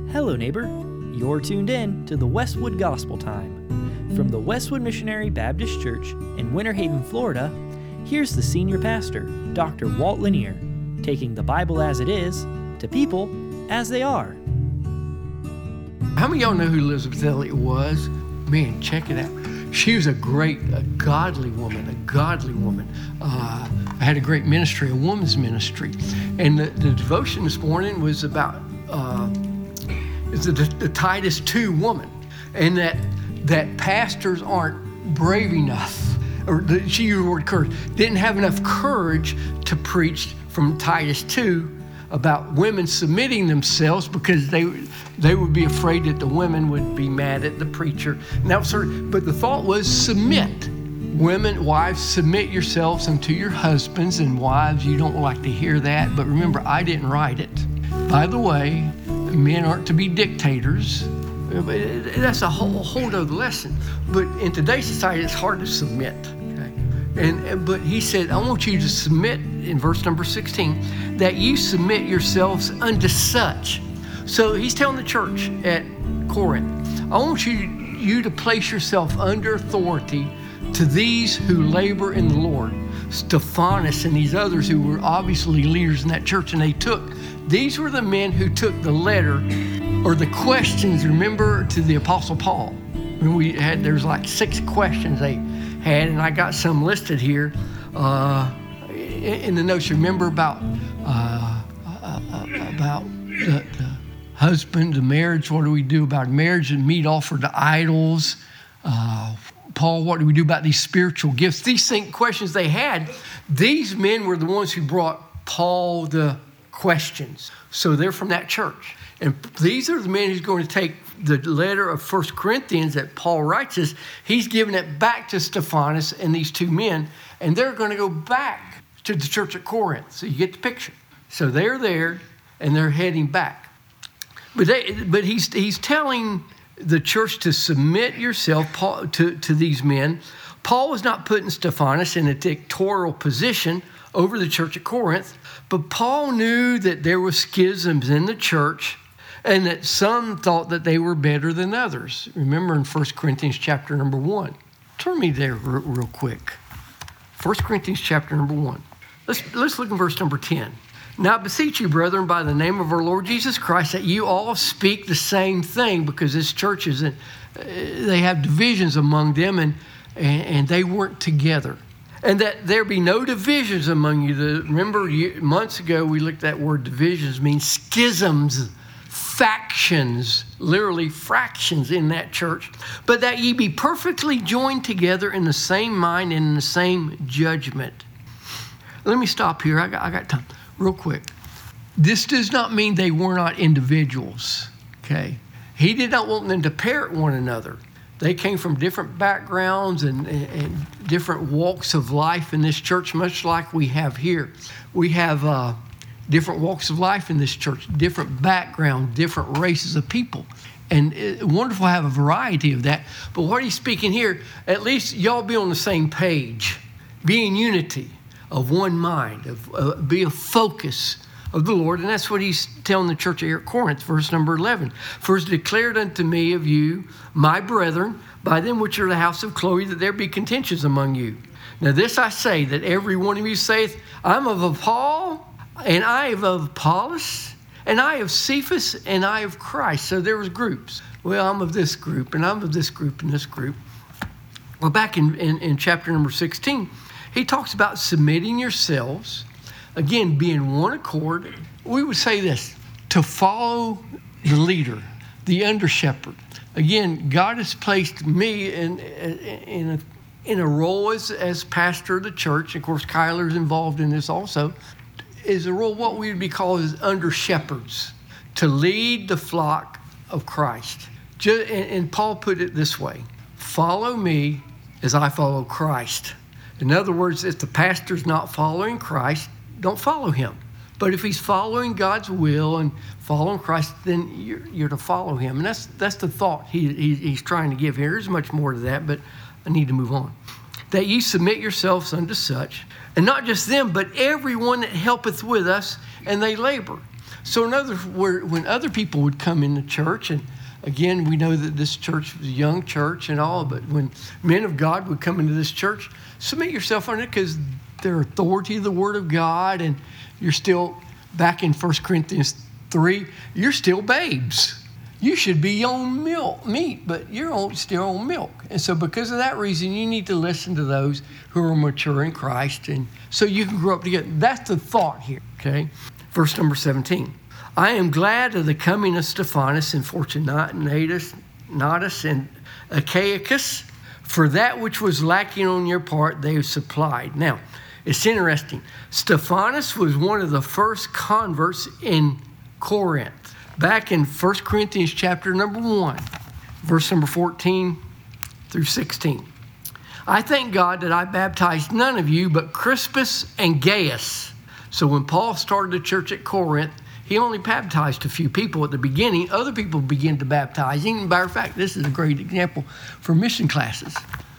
Hello, neighbor. You're tuned in to the Westwood Gospel Time. From the Westwood Missionary Baptist Church in Winter Haven, Florida, here's the senior pastor, Dr. Walt Lanier, taking the Bible as it is to people as they are. How many of y'all know who Elizabeth Elliot was? Man, check it out. She was a godly woman. Had a great ministry, a woman's ministry. And the devotion this morning was about the Titus 2 woman, and that pastors aren't brave enough, she used the word courage, didn't have enough courage to preach from Titus 2 about women submitting themselves because they would be afraid that the women would be mad at the preacher. But the thought was submit. Women, wives, submit yourselves unto your husbands, and wives, you don't like to hear that, but remember, I didn't write it. By the way, men aren't to be dictators. That's a whole other lesson. But in today's society, it's hard to submit. Okay? But he said, I want you to submit, in verse number 16, that you submit yourselves unto such. So he's telling the church at Corinth, I want you to place yourself under authority to these who labor in the Lord. Stephanus and these others who were obviously leaders in that church, and these were the men who took the letter or the questions, remember, to the Apostle Paul. When there's like 6 questions they had, and I got some listed here in the notes. Remember about the husband, the marriage. What do we do about marriage and meat offered to idols? Paul, what do we do about these spiritual gifts? These questions they had, these men were the ones who brought Paul the questions. So they're from that church. And these are the men who's going to take the letter of 1 Corinthians that Paul writes us. He's giving it back to Stephanus and these 2 men, and they're going to go back to the church at Corinth. So you get the picture. So they're there, and they're heading back. But he's telling the church to submit yourself to these men. Paul was not putting Stephanus in a dictatorial position over the church at Corinth, but Paul knew that there were schisms in the church and that some thought that they were better than others. Remember in 1 Corinthians chapter number 1. Turn me there real quick. 1 Corinthians chapter number 1. Let's look at verse number 10. Now I beseech you, brethren, by the name of our Lord Jesus Christ, that you all speak the same thing, because this church they have divisions among them, and they weren't together. And that there be no divisions among you. Remember, months ago, we looked at that word divisions, means schisms, factions, literally fractions in that church. But that ye be perfectly joined together in the same mind and in the same judgment. Let me stop here. I got time. Real quick. This does not mean they were not individuals, okay? He did not want them to parrot one another. They came from different backgrounds and different walks of life in this church, much like we have here. We have different walks of life in this church, different background, different races of people. And it's wonderful to have a variety of that. But what he's speaking here, at least y'all be on the same page, be in unity, of one mind, be a focus of the Lord. And that's what he's telling the church here at Corinth, verse number 11. For it is declared unto me of you, my brethren, by them which are the house of Chloe, that there be contentions among you. Now this I say, that every one of you saith, I'm of Paul, and I am of Apollos, and I of Cephas, and I of Christ. So there was groups. Well, I'm of this group, and I'm of this group, and this group. Well, back in chapter number 16, he talks about submitting yourselves, again, being one accord. We would say this, to follow the leader, the under shepherd. Again, God has placed me in a role as pastor of the church. Of course, Kyler's involved in this also. Is a role what we would be called as under shepherds, to lead the flock of Christ. And Paul put it this way, follow me as I follow Christ. In other words, if the pastor's not following Christ, don't follow him. But if he's following God's will and following Christ, then you're to follow him. And that's the thought he's trying to give here. There's much more to that, but I need to move on. That ye submit yourselves unto such, and not just them, but everyone that helpeth with us, and they labor. So in other words, when other people would come into church, and again, we know that this church was a young church and all, but when men of God would come into this church, submit yourself on it because their authority of the Word of God, and you're still, back in 1 Corinthians 3, you're still babes. You should be on meat, but you're still on milk. And so because of that reason, you need to listen to those who are mature in Christ, and so you can grow up together. That's the thought here, okay? Verse number 17. I am glad of the coming of Stephanas and Fortunatus and Achaicus, for that which was lacking on your part they have supplied. Now, it's interesting. Stephanas was one of the first converts in Corinth. Back in 1 Corinthians chapter number 1, verse number 14 through 16. I thank God that I baptized none of you but Crispus and Gaius. So when Paul started the church at Corinth, he only baptized a few people at the beginning. Other people began to baptizing. And matter of fact, this is a great example for mission classes.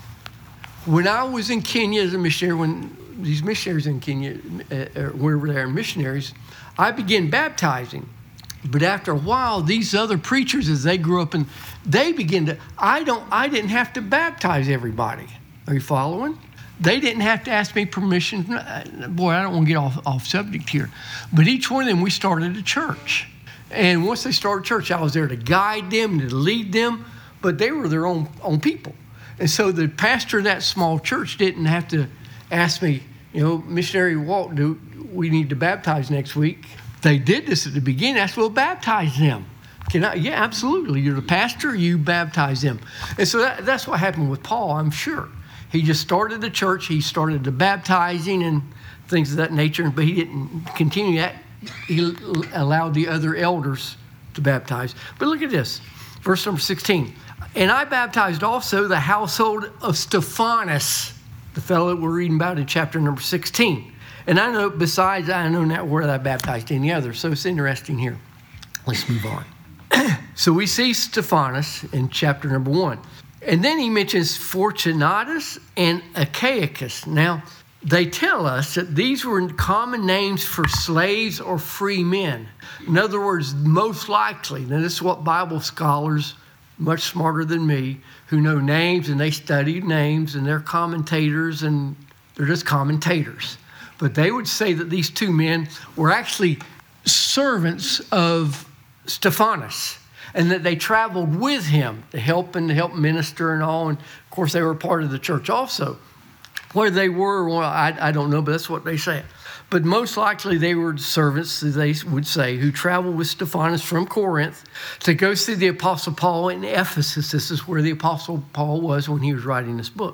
When I was in Kenya as a missionary, when these missionaries in Kenya, wherever they are missionaries, I began baptizing. But after a while, these other preachers, as they grew up, and they began to, I didn't have to baptize everybody. Are you following? They didn't have to ask me permission. Boy, I don't want to get off subject here. But each one of them, we started a church. And once they started church, I was there to guide them, to lead them, but they were their own people. And so the pastor of that small church didn't have to ask me, Missionary Walt, do we need to baptize next week? They did this at the beginning. I said, well, baptize them. Can I? Yeah, absolutely. You're the pastor, you baptize them. And so that's what happened with Paul, I'm sure. He just started the church. He started the baptizing and things of that nature, but he didn't continue that. He allowed the other elders to baptize. But look at this, verse number 16. And I baptized also the household of Stephanas, the fellow that we're reading about in chapter number 16. And I know not where I baptized any other, so it's interesting here. Let's move on. So we see Stephanas in chapter number 1. And then he mentions Fortunatus and Achaicus. Now, they tell us that these were common names for slaves or free men. In other words, most likely, now this is what Bible scholars, much smarter than me, who know names and they study names and they're commentators and they're just commentators. But they would say that these two men were actually servants of Stephanas and that they traveled with him to help minister and all. And of course, they were part of the church also. Where they were, well, I don't know, but that's what they say. But most likely they were servants, as they would say, who traveled with Stephanas from Corinth to go see the Apostle Paul in Ephesus. This is where the Apostle Paul was when he was writing this book.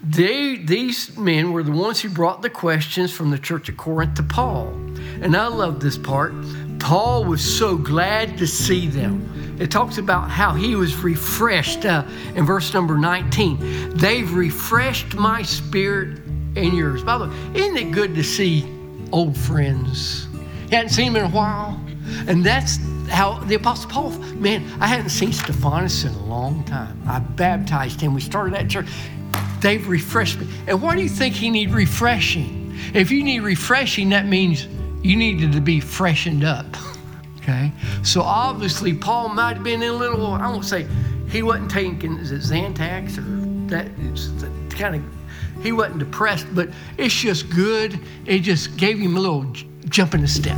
These men were the ones who brought the questions from the church at Corinth to Paul. And I love this part. Paul was so glad to see them. It talks about how he was refreshed in verse number 19. They've refreshed my spirit and yours. By the way, isn't it good to see old friends? You hadn't seen them in a while. And that's how the Apostle Paul, man, I hadn't seen Stephanas in a long time. I baptized him. We started that church. They've refreshed me. And why do you think he need refreshing? If you need refreshing, that means you needed to be freshened up. Okay? So obviously, Paul might have been in a little, I won't say, he wasn't taking, is it Xanax or that, it's kind of, he wasn't depressed, but it's just good. It just gave him a little jump in the step.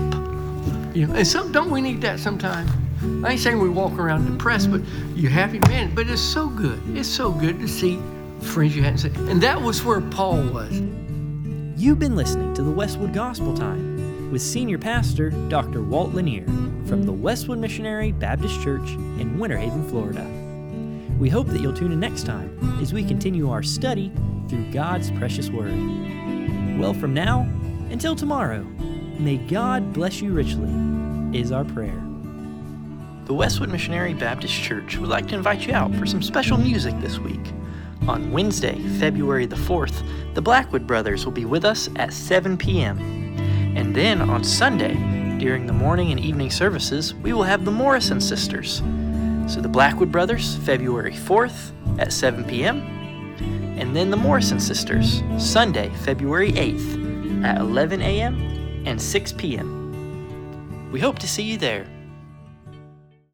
And don't we need that sometimes? I ain't saying we walk around depressed, but you're happy, man. But it's so good. It's so good to see friends you hadn't seen. And that was where Paul was. You've been listening to the Westwood Gospel Time with Senior Pastor Dr. Walt Lanier from the Westwood Missionary Baptist Church in Winter Haven, Florida. We hope that you'll tune in next time as we continue our study through God's precious Word. Well, from now until tomorrow, may God bless you richly, is our prayer. The Westwood Missionary Baptist Church would like to invite you out for some special music this week. On Wednesday, February the 4th, the Blackwood Brothers will be with us at 7 p.m. And then on Sunday, during the morning and evening services, we will have the Morrison Sisters. So the Blackwood Brothers, February 4th at 7 p.m. And then the Morrison Sisters, Sunday, February 8th at 11 a.m. and 6 p.m. We hope to see you there.